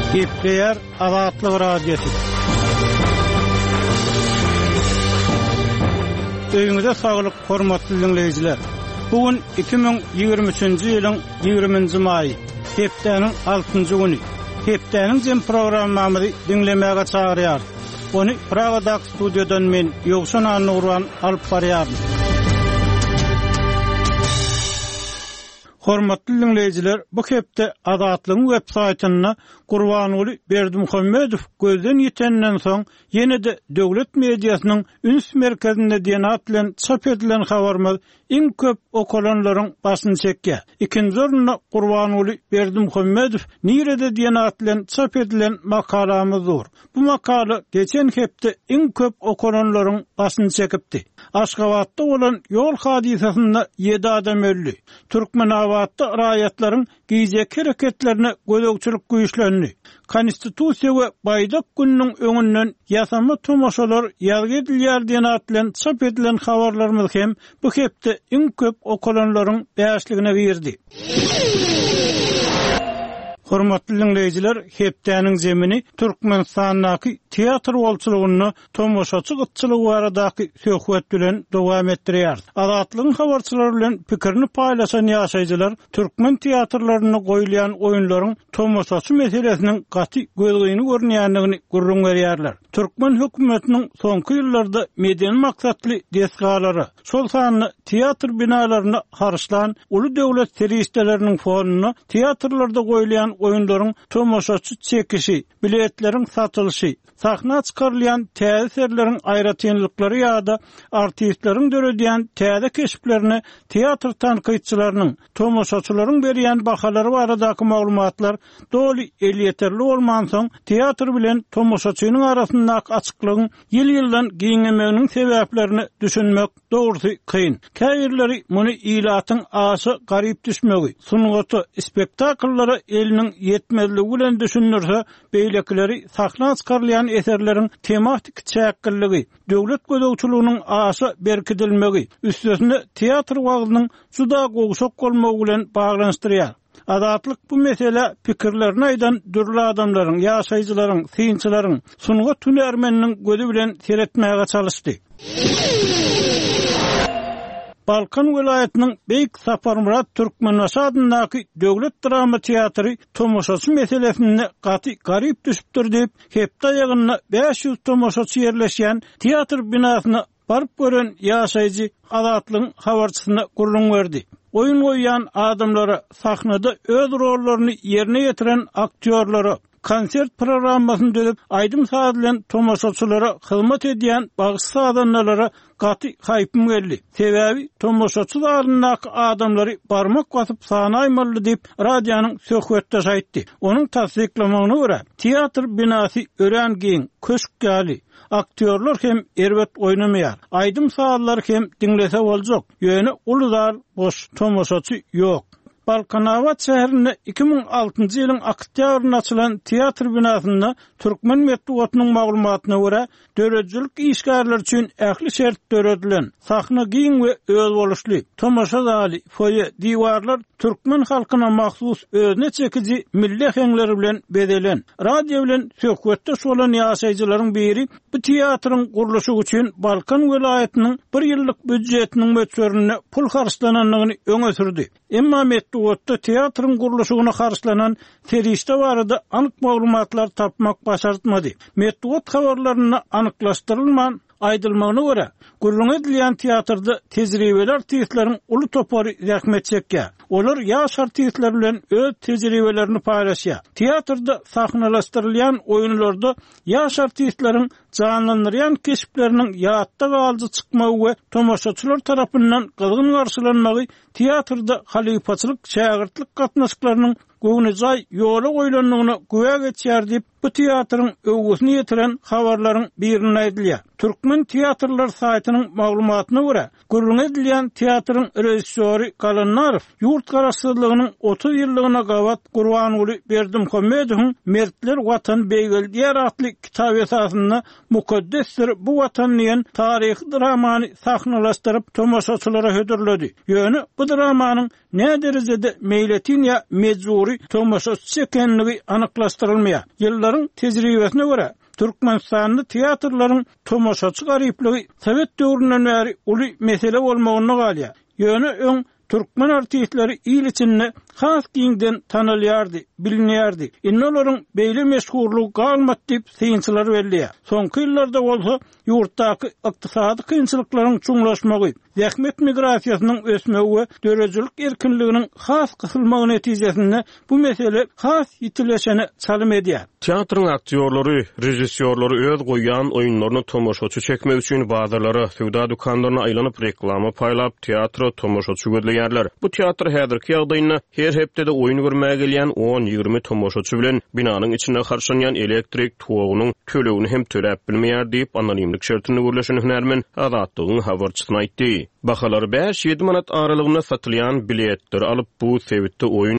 Gepleyer Azatlyk Radiosu. Öýüňize saglyk, hormatly dinleýijiler. Bugün 2023-nji ýylyň 20-nji maýy, hepdeniň 6-njy güni. Hepdeniň jem programmamyzy dinlemäge çagyrýar. Onu Praga'da studiodan men Ýogşan Anurwan alyp barýarym. Hormatly dinleýijiler, bu hepde Azatlygyň web saýtyna Gurbanuly Berdimuhammedow gözden ýetenden soň ýene-de döwlet mediasynyň üns merkezinde diýen atlan çap edilen habarmy iň köp okulanlaryň başyny çekýär. Ikinji orunda Gurbanuly Berdimuhammedow nirede diýen atlan çap edilen makalamyz dur. Bu makala geçen hepde iň köp okulanlaryň başyny çekipdi. Aşgabatda bolan ýol hadisasynda 7 adam öldü. Türkmenabatda raýatlaryň giýjek hereketlerine gödökçilik güýçlendi. Konstitusiýa we Baýdak gününiň öňünden ýasama tomoşalar ýargy edilýär diýen atlan çap edilen habarlarymyz hem bu hepde iň köp okulanlaryň bäşligine girdi. Hormatly dinleýijiler, hepdeniň zemini Türkmenistanyň teatr bolçulugyny tomoşaçy gytçylygy baradaky söhbet bilen dowam etdirýär. Azatlygyň habarçylary bilen pikirini paýlaşan ýaşaýjylar türkmen teatrlaryna goýulan oýunlaryň tomoşaçy meselesiniň gaty gözgyny görnýändigini gurrun berýärler. Türkmen hökümetiniň soňky ýyllarda medeni maksatly desgalary, şol sanyny teatr binalaryna harçlan uly döwlet seriýetleriniň fonuny teatrlarda goýulan oýunlaryň tomoşaçy çekişi, biletleriň satylşy, sahna çykarylýan täzeserleriň aýratynlyklary ýa-da artistleriň döredýän täze keşiplerini teatr tanqytçylarynyň, tomoşaçylaryň berýän bahalary baradaky maglumatlar doly elýeterli bolman soň teatr bilen tomoşaçynyň arasyndaky açyklygyň ýyl-ýyldan giňemeginiň sebäplerini düşünmek dogrusu kyn. Käýirleri muny ilatyň aşy garyp düşmegi, sungaty spektakllary eliniň yetmezligi bilen düşünürse, beýlekleri sahna çykarylýan eserleriň tematik çäkkilligi, döwlet gödökçülüğiniň aşy berkidilmegi, üstesinde teatr wagtynyň juda gowşak bolmagy bilen baglanşdyrýar. Azatlyk bu mesele pikirlerini aýdan dürli adamlaryň, ýaşaýjylaryň, synçylaryň, sunga tünermeniniň gözü bilen seretmäge çalyşdy. Balkan vilayetiniň Beýik Saparmurat Türkmenbaşy adyndaky döwlet drama teatry tomoşaçy meselesini gaty garyp düşüpdir diýip hepde ýagyna 500 tomoşaçy ýerleşýän teatr binasyna baryp gören ýaşaýjy Azatlygyň habarçysyna gurrun berdi. Oyun goýan adamlara sahnada öz rollaryny ýerine ýetiren aktyorlara, konsert programmasyny dödüp aýdym saatlan tomoşaçylara hyzmat edýän bagysy adamlara gaty haýpym geldi. Sebäbi tomoşaçylarynyň adamlary barmak basyp sanaýmaly diýip radionyň söhbetde aýtdy. Onuň tasdiklamagyna görä, teatr binasy ören giň, köşk gali, aktyorlar hem erbet oynamaýar. Aýdym saatlar hem dinlese boljak. Ýöne uludar boş tomoşaçy ýok. Balkanavat şäherinde 2006-njy ýylyň oktýabrynda açylan teatr binasyna Türkmen medeniýetiniň maglumatyna görä, döredjilik işgärleri üçin ähli şert döredilen sahna giň we öz boluşly tomoşa zaly, foye, diwarlar türkmen halkyna mahsus özüne çekiji milli heňleri bilen bedelen. Radio bilen söhbetde bolan ýaşaýjylaryň biri bu teatryň guruluşy üçin Balkan vilayetiniň 1 ýyllyk büdjetiniň möçberine pul harçlananlygyny öňe sürdi. Emma medeniýetde teatryň guruluşyna harçlanan serişde barada anyk maglumatlar tapmak başartmady. Medeniýet habarlaryny anyklaşdyrylman aýdylmagyna görä, gurrun edilýän teatrda tejribeli artistleriň uly topary rahmet çekýär. Olar ýaş artistler bilen öz tejribelerini paýlaşýar. Teatrda sahnalaşdyrylýan oýunlarda ýaş artistleriň canlandyrýan keşipleriniň ýatda galyjy çykmagy we tomoşaçylar tarapyndan gyzgyn garşylanmagy teatrda halipaçylyk, şägirtlik gatnaşyklarynyň göwnüjay ýola goýulanlygyna güwäk etýär diýip bu teatrın öwgüsini ýetiren habarlaryň birini aýdylýar. Türkmen teatrlar saýtynyň maglumatyna görä, gurrun edilýän teatrın rejissöri Galannarow yurt garaşsyzlygynyň 30 ýyllygyna gawat Gurbanuly Berdimuhammedowyň Mertler Watan Beýgel diýer atly kitap esasynda mukaddesdir bu watan diýen taryhy dramany sahnalaşdyryp tomoşaçylara hödürledi. Ýöne bu dramanyň ne derejede meýletin ýa mejburi tomoşaçy ekenligi anyklaşdyrylmaýar. Ýyllaryň tejribesine görä Türkmenistan'da tiyatrların tomoşaçy garyplygy Sowet döwründen bäri uly mesele bolmagyny galýar. Ýöne öň Türkmen artistleri il içinde has giňden tanylýardy, bilinýärdi. Inolaryň beýle meşhurlugy galmat diýip synçylar berýär. Soňky ýyllarda bolsa ýurtdaky ykdysady kynçylyklaryň çuňlaşmagy, zähmet migrasiýasynyň ösmegi we dörejilik erkinliginiň has kysylmagy netijesinde bu mesele has ýitileşene çalym edýär. Teatrın aktyorlary, rejissyorlary öz goýan oýunlaryny tomoşaçy çekmek üçin bazarlara, sowda dukanlaryna aýlanyp reklamy paýlap teatr tomoşaçy gözleýärler. Bu teatr häzirki ýagdaýynda her hepdede oýun görmäge gelýän 10-20 tomoşaçy bilen binanyň içinde harşanýan elektrik togunyň tölegini hem töläp bilmeýär diýip anonimlik şertini gürleşen hünärmen azatlygyň habarçysyna aýtdy. Bahalary 5-7 manat aralygynda satylýan biletler alyp bu sewitde oýun